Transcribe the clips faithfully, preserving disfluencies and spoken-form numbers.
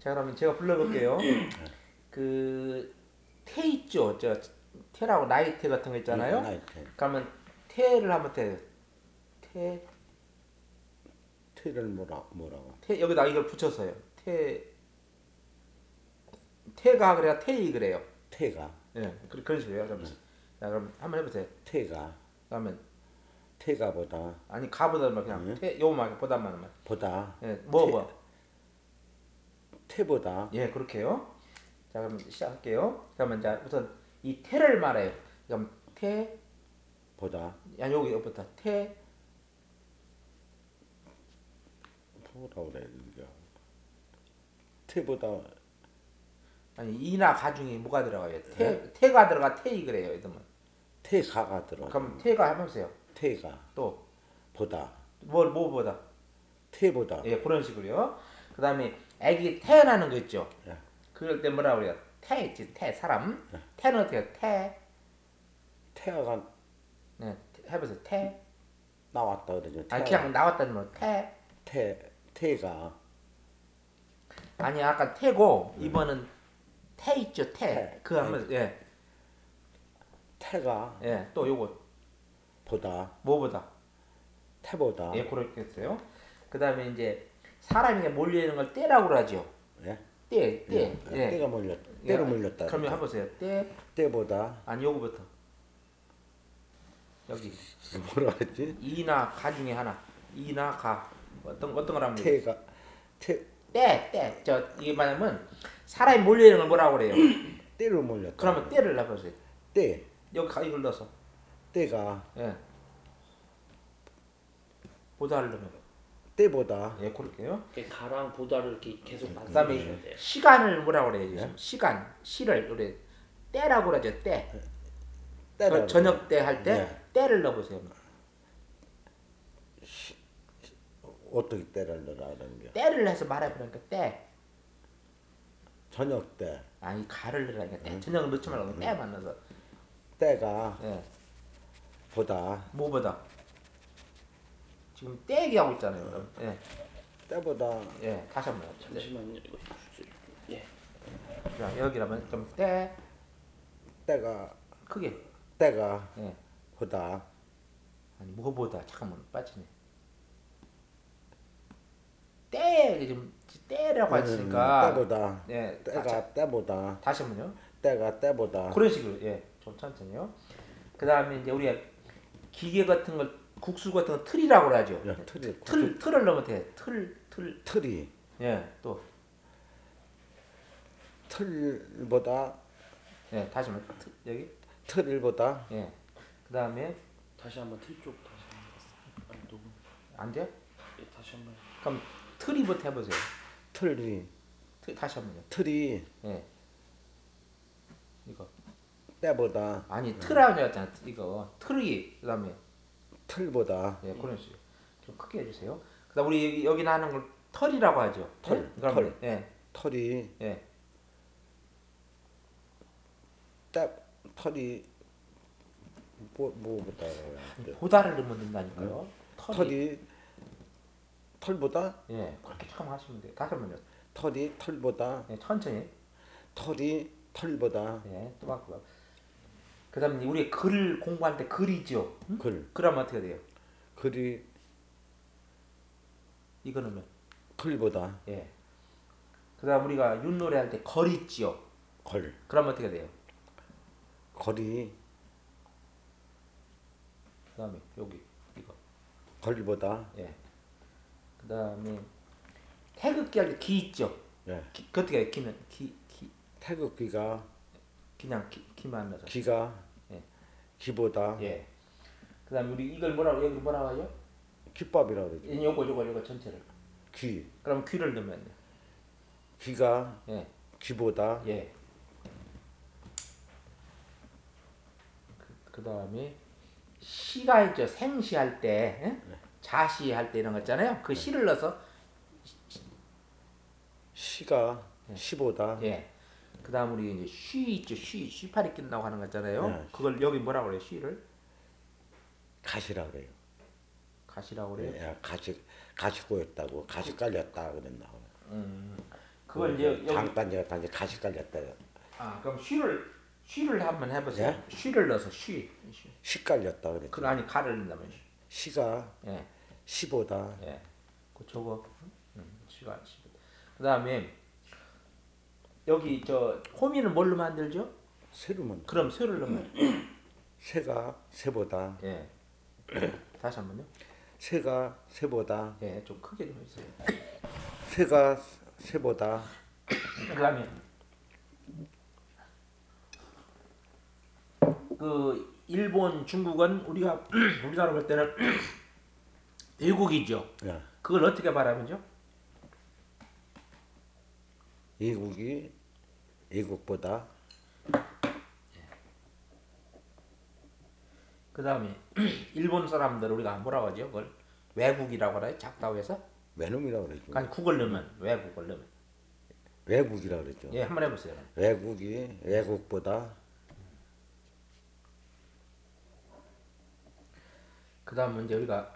자 그러면 제가 불러볼게요. 그 태 있죠. 저 태라고 나이트 같은 거 응, 있잖아요. 나이트. 그러면 태를 한번 태. 태, 테를 뭐라 뭐라고? 태 여기다 이걸 붙였어요. 태, 태가 그래야 태이 그래요. 테가 예, 그- 그런 식으로요. 그럼, 자 그럼 한번 해보세요. 테가 그러면 테가보다 아니 가보다 말 그냥 응? 태 요만 보다만 말. 보다 예, 뭐 테 뭐. 테보다 예, 그렇게요. 자 그럼 시작할게요. 그러면 자 우선 이 태를 말해요. 그럼 태, 보다 야 여기 여기부터 태, 뭐라 그래 이게 테보다 아니 이나 가 중에 뭐가 들어가요? 예? 태, 태가 들어가 태이 그래요. 이러면 테가가 들어가죠. 그럼 태가 해보세요. 테가 또 보다 뭘 뭐보다 테보다 예 그런 식으로요. 그 다음에 애기 태어나는 거 있죠. 예, 그럴 때 뭐라 그래요? 태 있지 태 사람 태는 어떻게 해요? 태 태아가 네, 해보세요. 태 나왔다 그러죠. 아니 태아가 그냥 나왔다는 뭐 태 태 테가 아니 아까 태고 이번은 태 있죠 태 태 그 아니 한번 예 태가 예 또 요거 보다 뭐보다 태보다 예 그렇게 했어요. 그 다음에 이제 사람이 몰려 있는 걸 때라고 그러죠. 예? 때 예, 때 아, 예 때가 몰렸 때로 예 몰렸다 그러면 그러죠. 해보세요. 때 때보다 아니 요거부터 여기 뭐라 하지? 이나 가 중에 하나 이나 가 어떤 어떤 걸 하면 되겠어? 태가 태 때 때 저 이게 뭐냐면 사람이 몰려 있는 걸 뭐라고 그래요? 때로 몰렸다 그러면 그러죠. 때를 해보세요. 때 여기 가 이걸 넣어서 때가 예 보다를 넣으면 때보다 예 그럴게요. 이렇게 가랑 보다를 이렇게 계속 그다음에 반복하셔야 돼요. 시간을 뭐라고 그래요? 예? 지금 시간 시를 우리 때라고 그러죠. 때 저, 때라 그러죠. 저녁 때 할 때 예. 때를 넣어보세요. 어떻게 때를 넣으라는 게 때를 해서 말해보니까 때 저녁 때 아니 가를 넣으라니까 때 저녁을 넣지 말고 때만 넣어서 때가 예 보다 뭐보다 지금 때 얘기하고 있잖아요. 그럼 예, 때보다 예 다시 한번 네. 잠시만요. 이거 예. 자 여기라면 좀 때 때가 크게 때가 예 보다 아니 뭐보다 잠깐만 빠지네. 때 지금 때라고 음, 했으니까 때보다 예 다, 자, 때가 때보다 다시 한번요. 때가 때보다 그런 식으로 예좀 천천히요. 그 다음에 이제 우리가 기계 같은 걸 국수 같은 거 틀이라고 하죠. 야, 틀이 틀 국수 틀을 넣으면 돼. 틀 틀. 틀이 예, 또 틀보다 예, 다시 한번 틀, 여기 틀보다 예. 그다음에 다시 한번 틀 쪽 다시 한번. 아니 녹음. 안 돼? 예, 다시 한번. 그럼 틀이부터 해보세요. 틀이 틀, 다시 한번요. 틀이 예, 이거 때보다 아니 틀하고 했잖아. 이거 틀이 그다음에 틀보다 예, 그런 식으로 좀 크게 해주세요. 그다음 우리 여기, 여기 나는 걸 털이라고 하죠. 예? 털, 털, 그러면 예, 털이 예, 때 털이 뭐 뭐보다 아니, 그래? 보다를 넣으면 응? 된다니까요. 털이 털이 털보다 예, 그렇게 조금 하시면 돼요. 다시 한번요. 털이 털보다 예, 천천히. 털이 털보다 예, 또박또박. 그다음에 우리 글 공부할 때 글이죠. 응? 글 그러면 어떻게 돼요? 글이 이거 넣으면 글보다 예. 그다음 우리가 윷놀이 할 때 걸 있지요. 걸 그러면 어떻게 돼요? 걸이 그다음에 여기 이거 걸보다 예. 그다음에 태극기 할 때 기 있죠. 예 기, 그 어떻게 해요? 기는 기, 기 태극기가 그냥 기, 기만 넣어서 기가 예. 기보다 예. 그다음에 우리 이걸 뭐라고 여기 뭐라고 하죠? 깃밥이라고 그러죠. 예, 요거 요거 요거 전체를. 귀 그럼 귀를 넣으면 돼요. 귀가 예. 기보다 예. 그다음에 시가 있죠. 생시할 때 예? 자시할 때 이런 거 있잖아요. 그 시를 넣어서 시가 예. 시보다 예. 그다음 우리 이제 쉬 있죠. 쉬 쉬파리 낀다고 하는 거 있잖아요. 예, 그걸 여기 뭐라고 그래요? 쉬를 가시라 그래요. 가시라고 그래요. 예, 예, 가시 가시 꼬였다고 가시 깔렸다 그랬나. 음. 그걸 그 이제 여기 잠깐 제가 이제 가시 깔렸다. 아 그럼 쉬를 쉬를 한번 해보세요. 예? 쉬를 넣어서 쉬. 쉬. 시 깔렸다 그랬죠. 그 아니 가를 넣으면 쉬. 시가 예. 시보다 예. 그 저거 음, 쉬가 쉬. 그다음에 여기 저 호미는 뭘로 만들죠? 세로만 그럼 쇠를 넣으면 새가 새보다 예. 다시 한번요. 새가 새보다 예, 좀 크게 좀 해주세요. 새가 새보다 그다음에 그 일본, 중국은 우리가 우리나라 볼 때는 외국이죠. 야, 그걸 어떻게 말하면요? 이국이 이국보다 그다음에 일본 사람들 우리가 뭐라고 하죠? 그걸 외국이라고 하나요? 작다고 해서? 외놈이라고 그랬죠. 아니 국을 넣으면 외국을 넣으면 외국이라고 그랬죠. 예, 한번 해보세요. 외국이 외국보다 그다음 이제 우리가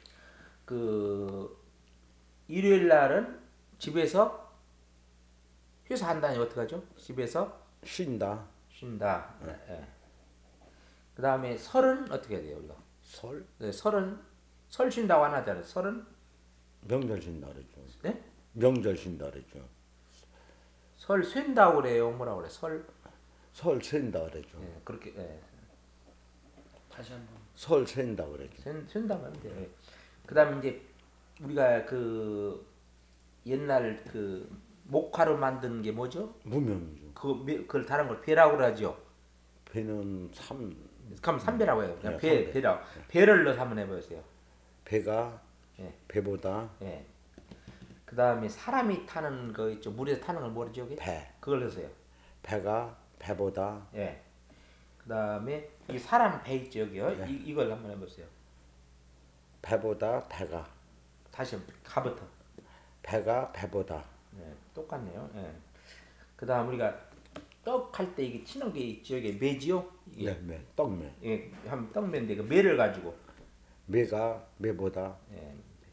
그 일요일 날은 집에서 회사 한다니 어떻게 하죠? 집에서 쉰다. 쉰다. 예. 그다음에 설은 어떻게 해야 돼요 우리가? 설 네, 설은 설 쉰다고 안 하잖아요. 설은 명절 쉰다 그랬죠. 네? 명절 쉰다 그랬죠. 설 쉰다고 그래요. 뭐라고 그래? 설 설 쉰다 그랬죠. 예, 그렇게 예. 다시 한번. 설 쉰다 그랬죠. 쉰, 쉰다고 하면 돼요. 예. 그다음에 이제 우리가 그 옛날 그 목화로 만든 게 뭐죠? 무명이죠. 그 그걸 다른 걸 배라고 그러죠. 배는 삼 그럼 삼배라고 해요. 그냥 예, 배 삼배. 배라 배를 넣어서 한번 해보세요. 배가 예, 배보다 예. 그다음에 사람이 타는 거 있죠. 물에서 타는 걸 뭐죠? 게 배 그걸 넣으세요. 배가 배보다 예. 그다음에 이 사람 배 있죠 여기요. 예. 이 이걸 한번 해보세요. 배보다 배가 다시 한번 가부터. 배가 배보다 예, 똑같네요. 예. 그다음 우리가 떡 할 때 이게 치는 게 있죠. 이게 매지요. 이게 매매 떡매 예, 한 떡매인데 그 매를 가지고 매가 매보다 예.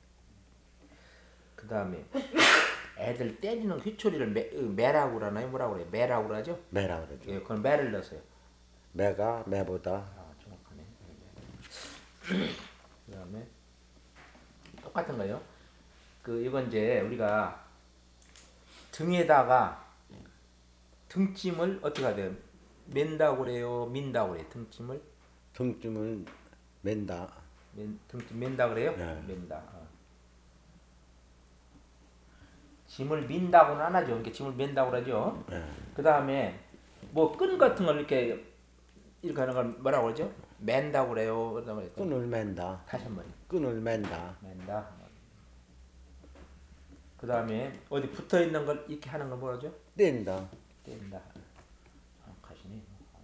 그다음에 애들 때리는 휘초리를 매, 어, 매라고 그러나요? 뭐라고 그래요? 매라고 그러죠? 매라 그러죠. 예, 그건 매를 넣었어요. 매가 매보다 아, 정확하네. 그다음에 똑같은 거예요. 그 이건 이제 우리가 등에다가 등짐을 어떻게 해야 돼요? 맨다고 그래요? 민다고 그래요? 등짐을 등짐을 맨다. 맨, 등짐 맨다 그래요? 예. 맨다. 어. 짐을 민다고는 안 하죠. 이렇게 짐을 맨다고 그러죠. 예. 그 다음에 뭐 끈 같은 걸 이렇게 이렇게 하는 걸 뭐라고 그러죠? 맨다고 그래요. 그다음에 또 끈을 맨다. 다시 한 번. 끈을 맨다. 맨다. 그 다음에 어디 붙어 있는 걸 이렇게 하는 걸 뭐라죠? 뗀다. 뗀다. 정확하시네.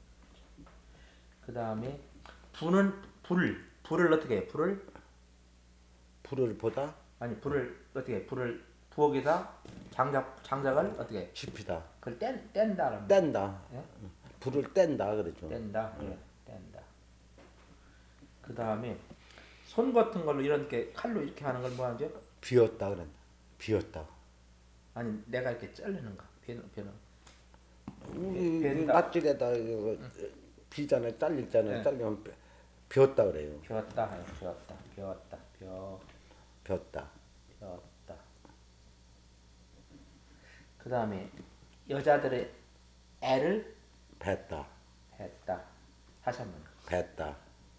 그 다음에 불은 불 불을 어떻게 해? 불을 불을 보다 아니 불을 어떻게 해? 불을 부엌에다 장작 장작을 어떻게 해? 지피다. 그걸 뗀 뗀다. 뗀다. 예? 불을 뗀다 그러죠. 뗀다. 그래. 뗀다. 그 다음에 손 같은 걸로 이렇게 칼로 이렇게 하는 걸 뭐하죠? 비었다 그런다. 비었다. 아니 내가 이렇게 자르는 거. 배는 배는 우리 그 벤다. 낫질에다 이거 비잖아요. 잘리잖아요. 네. 잘리면 비- 비었다 그래요. 벼었다. 벼었다. 벼었다. 벼 비었다. 벼었다. 그 다음에 여자들의 애를 뱄다. 했다. 다시 한 번. 뱄다.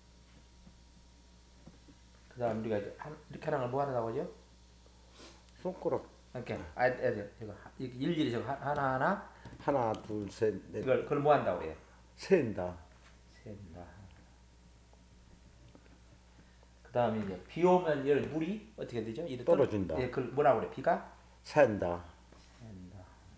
그 다음 우리가 이제 한, 이렇게 하는 걸 뭐 하라고 하죠? 손가락 이렇게 아, 애들 이거 하- 이렇게 일일이 저거 하- 하나 하나 하나 둘 셋 넷 이걸 그걸 뭐 한다고 그래요? 센다. 샌다. 그 다음에 이제 비 오면 이 물이 어떻게 되죠? 이렇게 떨어진다. 예, 그걸 뭐라고 그래? 비가 샌다. 샌다.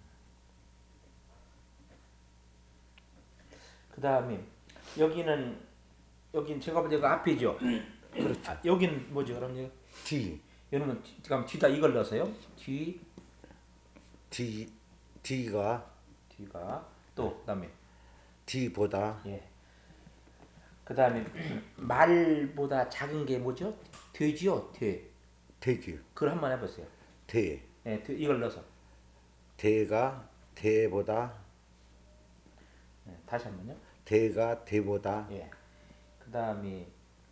그 다음에 여기는 여긴 제가 볼 때 그 앞이죠. 그렇죠. 아, 여기는 뭐죠? 그럼 요 뒤. 여기는 뒤- 그럼 뒤다 이걸 넣어서요. 뒤 뒤 뒤가 뒤가 또 그다음에 뒤보다 예. 그다음에 말보다 작은 게 뭐죠? 돼지요. 돼. 돼지. 그걸 한번 해보세요. 돼. 예, 돼, 이걸 넣어서 대가 대보다 예, 다시 한번요. 대가 대보다 예. 그다음에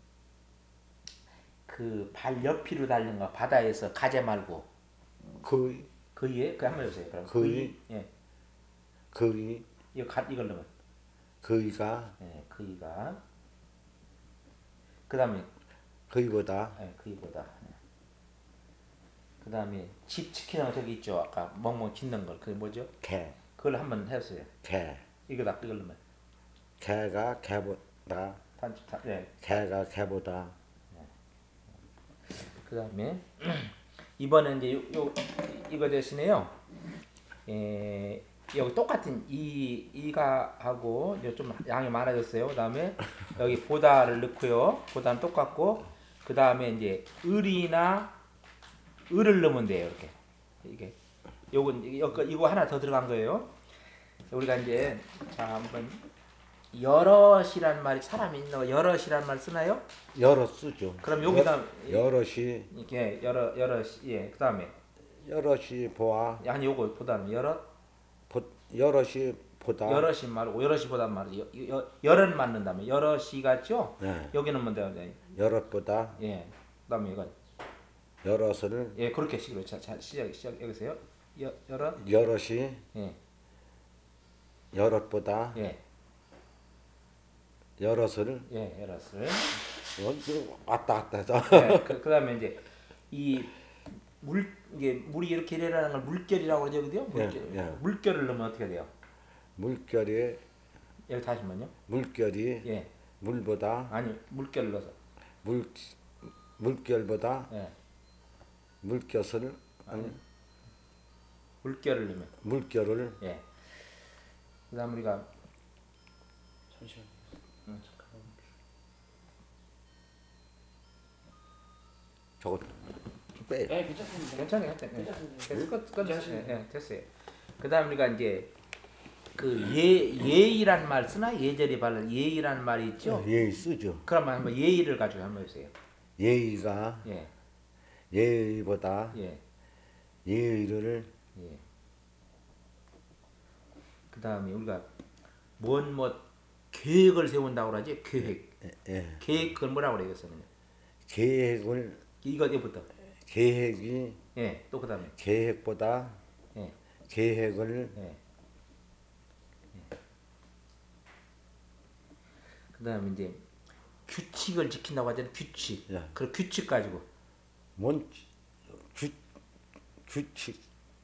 그 발 옆으로 달린 거 바다에서 가재 말고 거의 그이에 그 한번 해보세요. 그럼 거의 그이 예 거의 이거 가 이걸 넣으면 거의가 예 그이가 그다음에 거의보다 예 그이보다 그다음에 집 지키는 거 저기 있죠. 아까 멍멍 짖는 걸 그게 뭐죠? 개 그걸 한번 해보세요. 개 이거다 이걸 넣으면 개가 개보다 단축 다, 예. 개가 개보다 그다음에 이번에 이제 요, 요 이거 대신에요. 예, 여기 똑같은 이 이가 하고 좀 양이 많아졌어요. 그다음에 여기 보다를 넣고요. 보다는 똑같고 그다음에 이제 을이나 을을 넣으면 돼요. 이렇게 이게 요건 이거, 이거 하나 더 들어간 거예요. 우리가 이제 자 한번 여럿이란 말이 사람이 있는 거 여럿이란 말 쓰나요? 여러 쓰죠. 그럼 여기다 여, 여럿이 이렇게 여러 여럿 예 그다음에 여럿이 보아 아니 요거 보다는 여럿 보, 여럿이 보다 여럿이 말고 여럿이 보단 말이에요. 여, 여, 열은 맞는다면 여럿이 같죠? 네. 여기는 뭔데? 네. 여럿보다 예. 그다음에 이건 여럿을 예 그렇게 식으로 자, 자 시작 시작 여기서요. 여 여럿 여럿이 예 여럿보다 예 여럿을 예 여럿을 어, 왔다 갔다 해서 예 그, 그다음에 이제 이 물 이게 물이 이렇게 내려가는 걸 물결이라고 그러죠, 그죠? 예, 물결 예. 물결을 넣으면 어떻게 돼요? 물결이 여기 다시 한번요. 물결이 예 물보다 아니 물결을 넣어서 물 물결보다 예 물결을 아니 아니 물결을 넣으면 물결을 예 그다음 우리가 잠시만요. 음. 잠깐만. 저거 빼. 네, 괜찮습니다. 괜찮아요, 괜찮아요. 괜찮습니다. 됐어, 끝, 끝, 이제 예, 하시면 예, 됐어요. 그다음 우리가 이제 그 예, 예의란 말 쓰나 예절이 발라 예의란 말이 있죠. 예의 쓰죠. 그러면 한번 예의를 가지고 한번 해보세요. 예의가 예, 예의보다 예, 예의를 예. 그다음에 우리가 뭔 뭐 계획을 세운다고 그러지 계획. 예, 계획 그걸 뭐라고 그래요, 이것은? 계획을 이거 이거부터. 계획이 예, 또 그다음에 계획보다 예, 계획을 예. 그다음에 이제 규칙을 지킨다고 하잖아요. 규칙. 예. 그 규칙 가지고 뭔 규, 규칙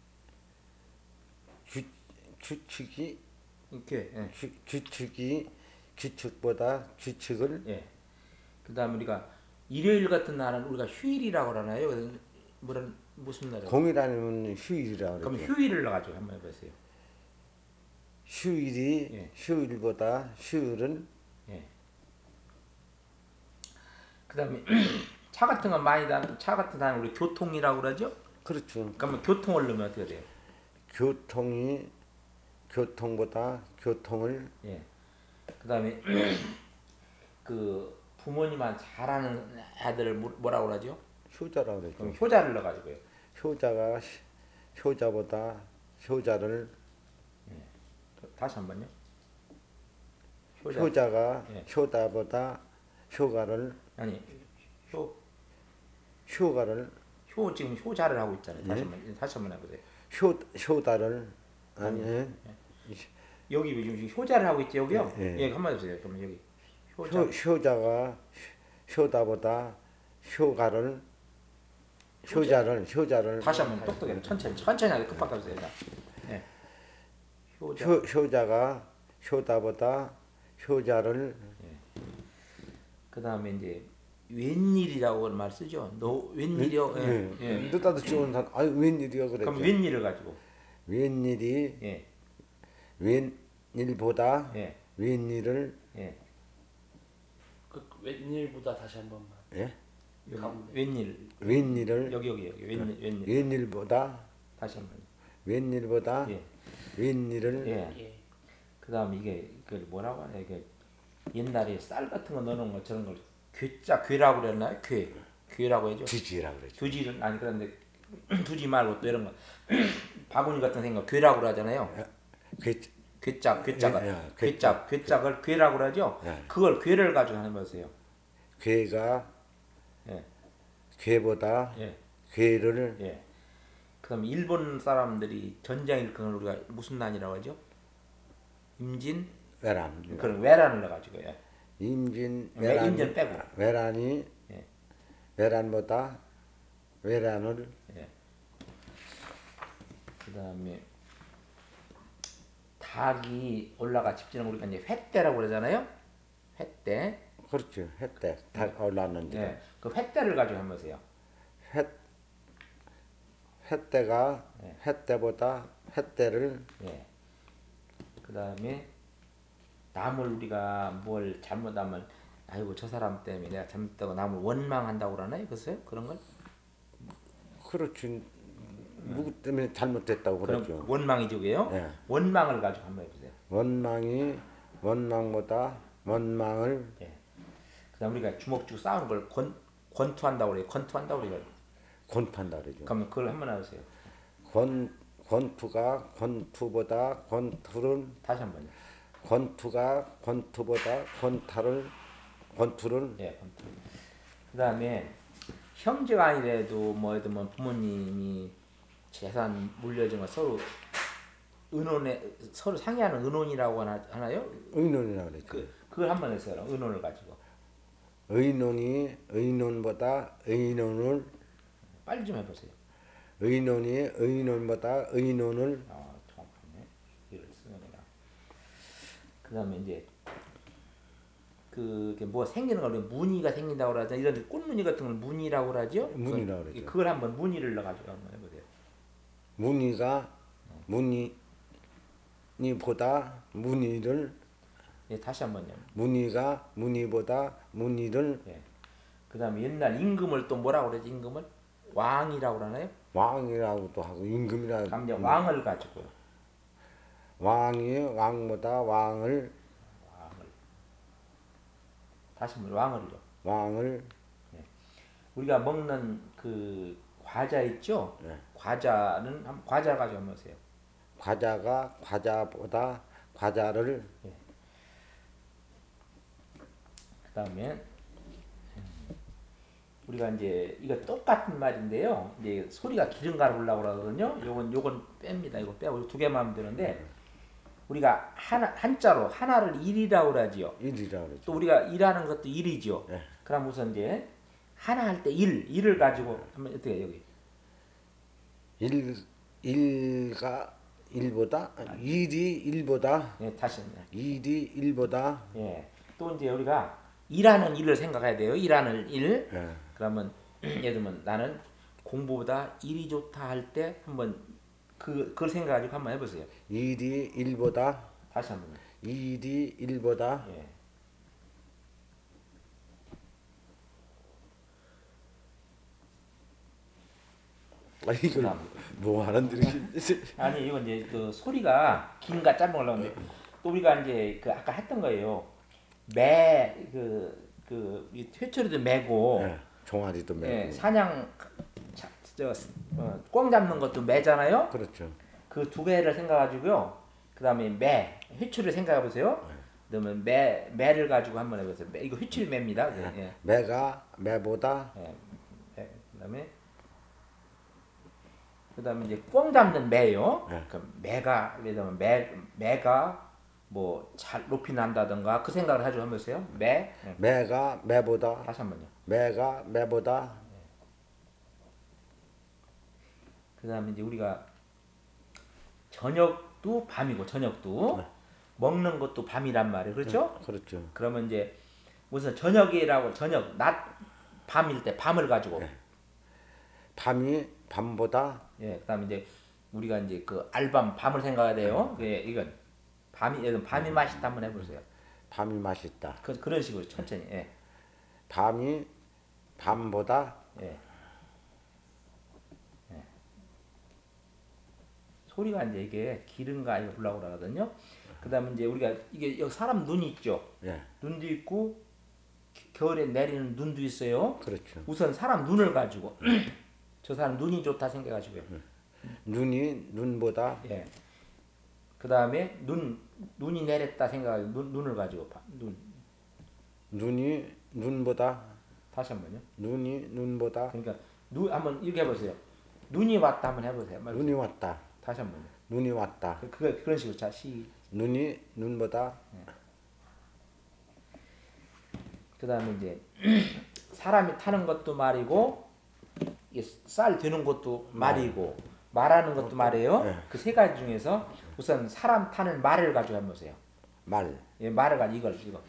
규, 규칙이 이렇게 예. 규, 규칙이 규칙보다 규칙을 예. 그다음 우리가 일요일 같은 날은 우리가 휴일이라고 그러나요? 그래서 뭐는 무슨 날이요? 공이라는 휴일이라 그럼 그러죠. 휴일을 가지고 한번 해보세요. 휴일이 예. 휴일보다 휴일은 예. 그다음에 차 같은 건 많이 다는 차 같은 다는 우리 교통이라고 그러죠? 그렇죠. 그러면 교통을 넣으면 어떻게 돼요? 교통이 교통보다 교통을 예. 그다음에 그 부모님한테 잘하는 애들을 뭐- 뭐라고 그러죠? 효자라 그럼 그러죠. 효자를 넣어가지고요. 효자가 효자보다 효자를 다시 한번요. 효자. 효자가 예. 효자보다 효가를 아니 효 효가를 효 지금 효자를 하고 있잖아요. 다시 예? 한번 다시 한번 해보세요. 효 효다를 아니 아니 예? 여기 지금 효자를 하고 있죠 여기요. 예, 예. 예, 한번 해주세요. 그러면 여기 효 효자. 효자가 효다보다 효가를 효자. 효자를 효자를 다시 한번 똑똑해. 천천히 천천히 하게 급박하세요. 예. 효자. 효 효자가 효다보다 효자를 그 다음에 이제 웬일이라고 말 쓰죠. 너 웬일이요? 예. 예. 예. 늦다도 좋은 사람 아유 웬일이야 그럼 그랬죠. 웬일을 가지고. 웬일이 예. 웬일보다 예. 웬일을 예. 그 웬일보다 다시 한 번만. 예? 여기 가운데. 웬일. 웬일을 여기 여기 여기 웬일 웬일. 웬일보다 다시 한번. 웬일보다 예. 웬일을 예. 예. 그 다음에 이게 그 뭐라고 하냐 이게 옛날에 쌀 같은 거 넣는 거 저런 걸 괴짜 괴라고 그랬나요? 괴 괴라고 해죠. 뒤지라 그러죠. 두지는 아니 그런데 두지 말고 또 이런 거 바구니 같은 생각 괴라고 하잖아요. 괴, 괴짝, 괴짝을, 예, 예, 괴짝, 괴짝을 괴라고 하죠. 예. 그걸 괴를 가지고 하는 거세요. 괴가 예, 괴보다 예, 괴를 예. 그다음 일본 사람들이 전쟁 일으키는 우리가 무슨 난이라고 하죠? 임진 외란. 그런 외란을 넣어가지고 예. 임진 외 외란이 임진 빼고 외란이 예, 외란보다 외란을 예. 그다음에 닭이 올라가 집지는 우리가 이제 횟대라고 그러잖아요. 횟대. 그렇죠. 횟대 다 올랐는데 예. 그 횟대를 가지고 한번 보세요. 횟 횟대가 예. 횟대보다 횟대를 예. 그다음에 남을 우리가 뭘 잘못하면 아이고 저 사람 때문에 내가 잘못하고 남을 원망한다고 그러나요? 글쎄요. 그런 걸? 그렇지 누구 때문에 잘못됐다고 그런 그러죠. 원망이죠, 그게요. 예. 원망을 가지고 한번 해보세요. 원망이 원망보다 원망을 예. 그다음 우리가 주먹 쥐고 싸우는 걸 권, 권투한다고 그래요. 권투한다고 그래요. 권투한다 그러죠. 그러면 그걸 한번 해보세요. 권 권투가 권투보다 권투는 다시 한번요. 권투가 권투보다 권타를 권투를 예, 권투. 그다음에 형제가 아니래도 뭐 예를 들면 부모님이 재산 물려준 거 서로 의논에 서로 상의하는 의논이라고 하나, 하나요? 의논이라 그러죠. 그 그걸 한번 했어요. 의논을 가지고 의논이 의논보다 의논을 빨리 좀 해보세요. 의논이 의논보다 의논을 아 정확하네. 이를 쓰는구나. 그다음에 이제 그게 뭐 생기는 걸 무늬가 생긴다고 그러죠. 이런 꽃무늬 같은 걸 무늬라고 그러죠. 문이라 그건, 그러죠. 그걸 한번 무늬를 넣어가지고 한번 해보세요. 문의가 문의보다 문의를 예, 다시 한번요. 문의가 문의보다 문의를 예. 그다음에 옛날 임금을 또 뭐라고 그러지? 임금을 왕이라고 그러나요? 왕이라고도 하고 임금이라 그럼 이제 왕을 가지고요. 왕이 왕보다 왕을 왕을 다시 한번 왕을요. 왕을 예. 우리가 먹는 그 과자 있죠? 예. 과자는 한 과자 가지고 한번 보세요. 과자가 과자보다 과자를 예. 그다음에 우리가 이제 이거 똑같은 말인데요. 이제 소리가 기름가루 올라고 그러거든요. 요건 요건 뺍니다. 이거 빼고 두 개만 하면 되는데 우리가 하나 한자로 하나를 일이라고 그러지요. 일이라 또 그러죠. 우리가 일하는 것도 일이죠. 예. 그럼 우선 이제 하나 할 때 일, 일을 가지고 한번 어떻게 해요, 여기? 일 일가 일보다 일이 일보다 예, 다시. 일이 일보다 예. 또 이제 우리가 일하는 일을 생각해야 돼요. 일하는 일. 예. 그러면 예를 들면 나는 공부보다 일이 좋다 할 때 한번 그 그걸 생각 가지고 한번 해보세요. 일이 일보다 다시 한번. 일이 일보다 예. 아 이걸 그다음 뭐 하는데 이렇게 아니 이건 이제 그 소리가 긴가 짧은 걸 나오는데 또 우리가 이제 그 아까 했던 거예요. 매 그 그 회초리도 매고 예. 종아리도 예, 메고 사냥 자, 저, 어, 꽝 잡는 것도 매잖아요. 그렇죠. 그 두 개를 생각가지고요. 그 다음에 매 회초리를 생각해 보세요. 그러면 매 매를 가지고 한번 해보세요. 매, 이거 회초리 매입니다. 예, 예, 매가 매보다 예. 매. 그다음에 그다음에 이제 꽝 잡는 매요. 예. 그 매가 예를 들면 매 매가 뭐 잘 높이 난다든가 그 생각을 가지고 한번 보세요. 매. 예. 매가 매보다 다시 한번요. 매가 매보다 그다음에 이제 우리가 저녁도 밤이고 저녁도 먹는 것도 밤이란 말이에요. 그렇죠? 그렇죠. 그러면 이제 무슨 저녁이라고 저녁 낮 밤일 때 밤을 가지고 밤이 밤보다 예 그다음에 이제 우리가 이제 그 알밤 밤을 생각해야 돼요. 예 이건 밤이 예를 밤이 맛있다 한번 해보세요. 밤이 맛있다. 그 그런 식으로 천천히 예 밤이 밤보다 예. 소리가 이제 이게 기름과 이거 올라오고 그러거든요. 그다음에 이제 우리가 이게 여기 사람 눈이 있죠. 예. 눈도 있고 겨울에 내리는 눈도 있어요. 그렇죠. 우선 사람 눈을 가지고 저 사람 눈이 좋다 생각하시고요. 눈이 눈보다 예. 그 다음에 눈 눈이 내렸다 생각하고 눈 눈을 가지고 봐. 눈 눈이 눈보다 다시 한번요. 눈이 눈보다 그러니까 눈 한번 이렇게 해보세요. 눈이 왔다 한번 해보세요. 한번 눈이 해보세요. 왔다. 다시 한번요. 눈이 왔다. 그, 그 그런 식으로 자 시. 눈이 눈보다 그 다음에 이제 사람이 타는 것도 말이고 이게 쌀 되는 것도 말이고 말하는 것도 말이에요. 예. 그 세 가지 중에서 우선 사람 타는 말을 가지고 한번 보세요. 말. 예, 말을 가지고 이걸 이거.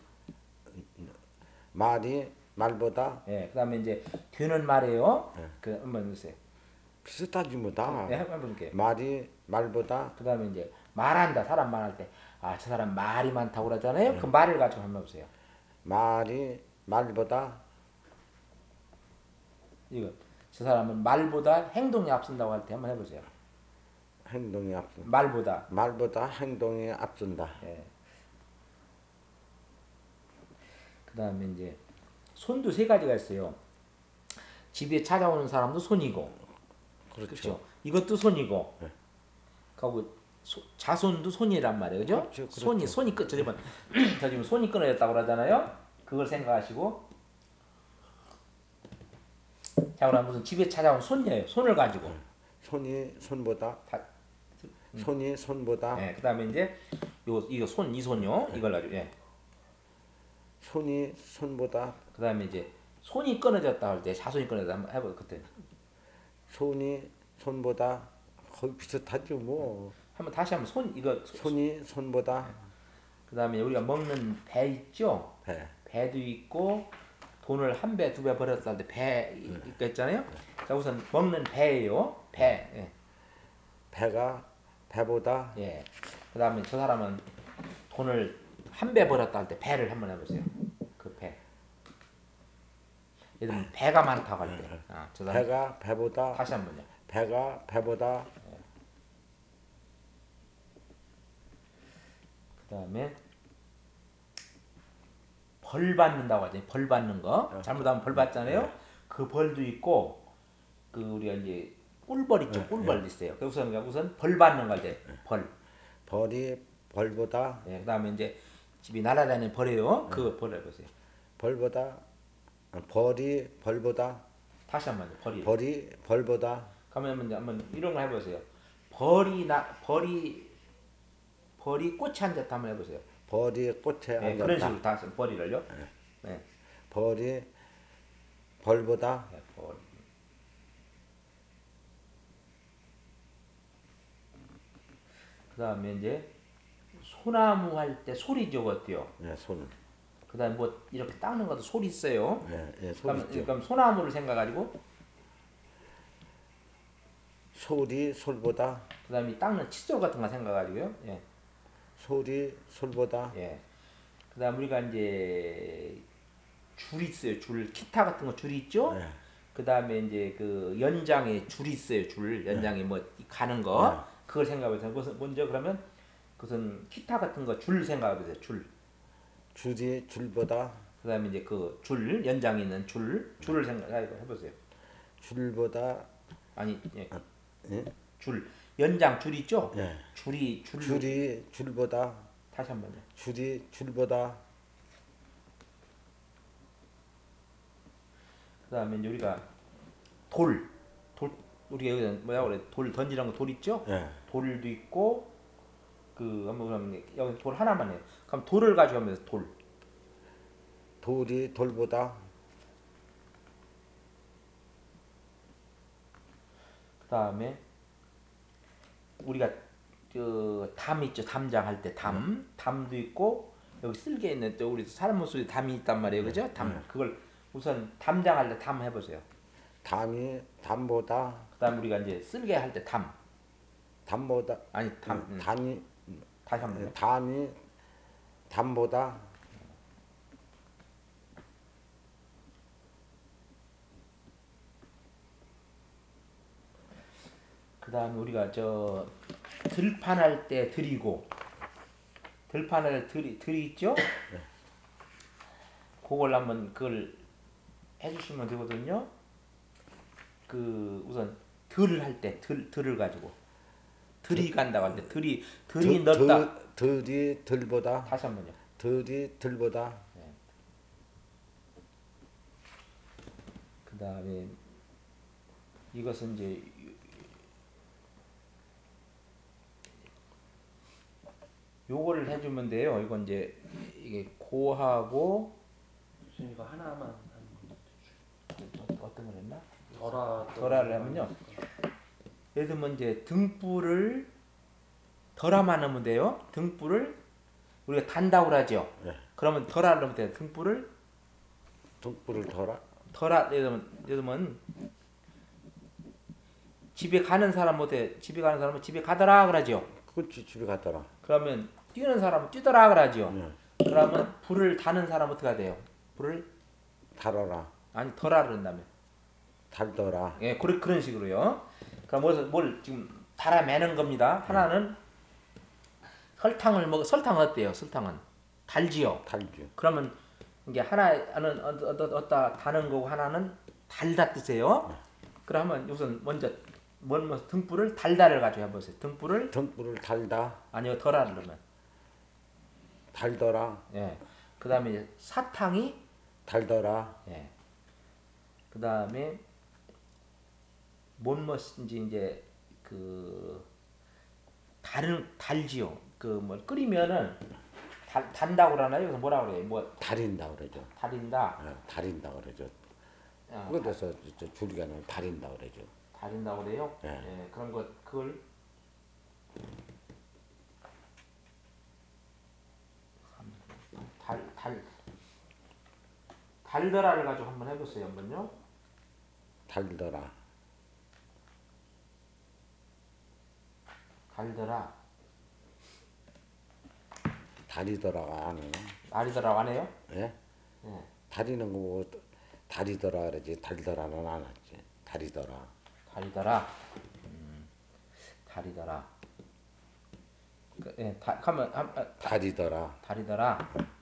말이 말보다 예, 그 다음에 이제 되는 말이에요. 그 한번 보세요. 비슷하지 뭐다. 예, 한번 볼게요. 말이 말보다 그 다음에 이제 말한다. 사람 말할 때. 아, 저 사람 말이 많다고 그러잖아요. 그 말을 가지고 한번 보세요. 말이 말보다 이거. 저 사람은 말보다 행동이 앞선다고 할 때 한번 해보세요. 행동이 앞선. 말보다. 말보다 행동이 앞선다. 예. 그 다음에 이제 손도 세 가지가 있어요. 집에 찾아오는 사람도 손이고. 그렇죠. 그렇죠. 이것도 손이고. 네. 그리고 소- 자손도 손이란 말이에요. 그죠? 그렇죠, 그렇죠. 손이 손이 끊 저지면 저 지금 손이 끊어졌다고 그러잖아요. 그걸 생각하시고 자 그럼 무슨 집에 찾아온 손이에요. 손을 가지고 손이 손보다 다, 손이 손보다 예, 그다음에 이제 요 이거 손 이 손요. 이걸 가지고 예. 손이 손보다 그다음에 이제 손이 끊어졌다 할 때 자손이 끊어졌다 한번 해봐 그때. 손이 손보다 거의 비슷하죠 뭐. 한번 다시 한번 손 이거 소- 손이 손보다 그다음에 우리가 먹는 배 있죠? 배. 배도 있고 돈을 한 배, 두 배 벌었을 때 배 있고 있잖아요. 자 우선 먹는 배예요. 배. 예. 배가 배보다 예. 그다음에 저 사람은 돈을 한 배 벌었다 할 때 배를 한번 해보세요. 그 배. 예를 들면 배가 많다고 할 때. 아, 저 사람 배가 배보다 다시 한번요. 배가 배보다 그다음에 벌 받는다고 하죠. 벌 받는 거. 잘못하면 벌 받잖아요. 그 벌도 있고 그 우리가 이제 꿀벌 있죠. 꿀벌 있어요. 그 우선 우선 벌 받는 거 이제 벌. 벌이 벌보다 예, 그다음에 이제 집이 날아다니는 벌이에요. 그 벌 해보세요. 벌보다 벌이 벌보다 다시 한번 벌이. 벌이 벌보다 그러면 이제 한번 이런 거 해보세요. 벌이 나 벌이 벌이 꽃에 앉았다 한번 해보세요. 벌이 꽃에 예, 그런 앉았다. 식으로 다 써요. 벌이를요. 예, 벌이 벌보다 예, 벌. 그다음에 이제 소나무 할 때 소리 저것도요. 예, 손. 그다음에 뭐 이렇게 닦는 것도 소리 있어요. 예, 예, 그럼 소리죠. 그럼 소나무를 생각가지고 소리 솔보다 그다음에 닦는 칫솔 같은 거 생각가지고요. 예, 소리 솔보다 예. 그다음 우리가 이제 줄 있어요. 줄 기타 같은 거 줄 있죠. 예, 그다음에 이제 그 연장에 줄 있어요. 줄 연장에 뭐 가는 예. 거 그걸 생각해보세요. 그것은 먼저 그러면 그것은 기타 같은 거 줄 생각해보세요. 줄. 줄이 줄보다 그다음에 이제 그 줄 연장에 있는 줄 줄을 생각해보세요. 줄보다 아니 예, 예? 줄 연장 줄 있죠. 예. 줄이 줄로 줄이 줄보다 다시 한번요. 줄이 줄보다 그다음에 이제 우리가 돌, 돌 우리가 여기다 뭐야 그래 돌 던지는 거 돌 있죠? 예. 돌도 있고 그 한번 그러면 여기 돌 하나만 해요. 그럼 돌을 가지고 하면서 돌. 돌이 돌보다 그다음에 우리가 그 담 있죠? 담장 할 때 담, 담도 있고 여기 쓸개 있는 또 우리 사람 목소리 담이 있단 말이에요, 그죠? 담 그걸 우선 담장 할 때 담 해보세요. 담이 담보다 그다음 우리가 이제 쓸개 할 때 담, 담보다 아니 담, 음, 담이 다시 한번요. 담이 담보다 그다음에 우리가 저 들판할 때 들이고 들판을 들이 들이 있죠? 그걸 한번 그걸 해주시면 되거든요. 그 우선 들 할 때 들 들을 가지고 들이 간다고 할 때 들이 더, 들이 넓다. 더, 덜이 들보다 다시 한번요. 덜이 들보다 그 다음에 이것은 이제 요거를 해주면 돼요. 이건 이제 이게 고하고 선생님 이거 하나만 하는 건데. 어떤 걸 했나? 덜아 덜아를 하면요. 예를 들면 이제 등불을 덜아만 하면 돼요. 등불을 우리가 단다고 하죠. 네. 그러면 덜아를 하면 돼요. 등불을 등불을 덜아 덜아 예를 들면 예를 들면 집에 가는 사람 못해 집에 가는 사람은 집에 가더라 그러죠. 그렇지 집에 갔더라. 그러면 뛰는 사람은 뛰더라 그러죠. 네. 그러면 불을 다는 사람은 어떻게 해야 돼요? 불을 달아라 아니 덜아를 한다면 달더라. 예 그런 그런 식으로요. 그럼 뭘, 뭘 지금 달아매는 겁니다. 하나는 설탕을 먹 설탕은 어때요? 설탕은 달지요. 달주. 그러면 이게 하나는 어디다 다는 거고 하나는 달다 뜻이에요. 그러면 우선 먼저 뭔 뭐 등불을 달다를 가지고 해보세요. 등불을 등불을 달다 아니요 덜아를 넣으면 달더라 예. 그 다음에 사탕이 달더라 예. 그 다음에 뭔 것인지 이제 그 다른 달지요. 그 뭐 끓이면은 달, 단다고 그러나요? 그래서 뭐라 그래요? 뭐 달인다 그러죠. 달인다. 어, 달인다 그러죠. 어, 그래서 줄기가는 달인다 그러죠. 달인다고 그래요? 예. 예. 그런 것 그걸 달, 달, 달더라를 가지고 한번 해보세요. 한번요. 달더라 달더라. 달이더라가 아는 날이더라고 안 해요? 예? 예. 달이는 거 달이더라 그러지 달더라는 안 하지. 달이더라. 달이더라. 음, 달이더라. 그, 예, 다, 하면, 한, 아, 다, 달이더라. 달이더라.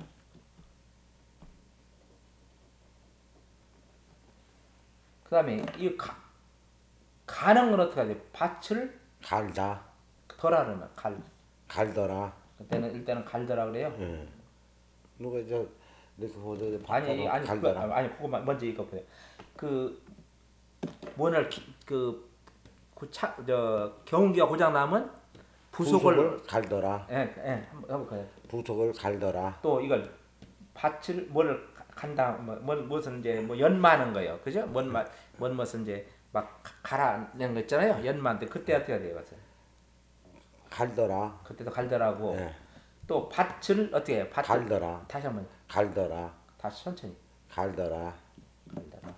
그 다음에, 이 가, 가는 건 어떻게 하지? 밭을 갈다 덜하려면, 갈. 갈더라. 그때는, 일단은 갈더라 그래요. 예. 누가 저 이렇게 보도 아니, 밭가로 아니, 그거, 갈더라. 아니, 그거 먼저 이거 보세요. 그, 뭐를, 기- 그, 그 차, 저, 경운기가 고장 나면 부속을, 부속을 갈더라. 예, 예, 한번 해볼까요? 부속을 갈더라. 또 이걸 밭을 뭐를 간다 뭐, 뭐 무슨 이제 뭐 연마는 거예요, 그죠? 뭔마 뭔 무슨 이제 막 갈아낸 거 있잖아요. 연마인데 그때 어떻게 해야 돼요, 그것은? 갈더라. 그때도 갈더라고. 예. 또 밭을 어떻게 해요? 밭을 갈더라. 다시 한번 갈더라. 다시 천천히 갈더라. 갈더라.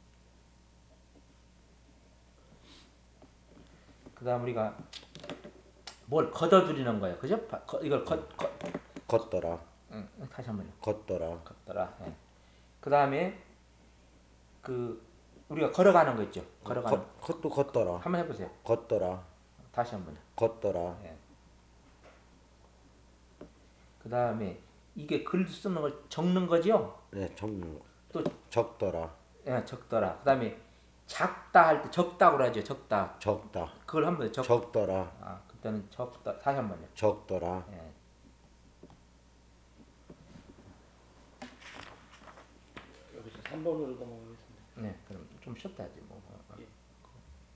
그다음 우리가 뭘 걷어들이는 거예요, 그죠? 바- 거- 이걸 걷, 걷, 걷더라. 응, 다시 한번요. 걷더라. 걷더라. 예. 그다음에 그 우리가 걸어가는 거 있죠. 걸어가는 걷, 걷도 걷더라. 한번 해보세요. 걷더라. 다시 한번요. 걷더라. 예. 그 다음에 이게 글 쓰는 걸 적는 거죠. 네, 정, 또 적더라. 예, 적더라. 그 다음에 작다 할 때 적다고 하죠. 적다. 적다. 그걸 한번 적. 적더라. 아 그때는 적다. 다시 한 번요. 적더라. 예. 여기서 삼 번으로 넘어가겠습니다. 네. 그럼 좀 쉬었다 하지 뭐.